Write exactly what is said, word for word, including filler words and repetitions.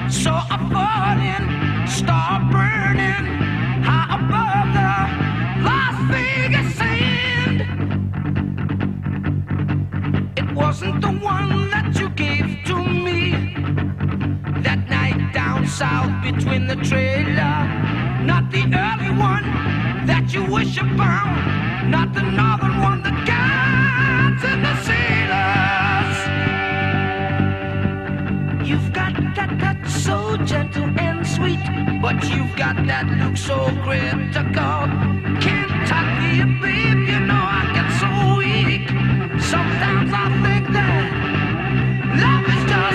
So I fall in, start burning high above the Las Vegas sand. It wasn't the one that you gave to me that night down south between the trailer. Not the early one that you wish upon, not the northern one that got in the sailors. You've got that touch so gentle and sweet, but you've got that look so critical. Can't touch me, babe, you know I get so weak. Sometimes I think that love is just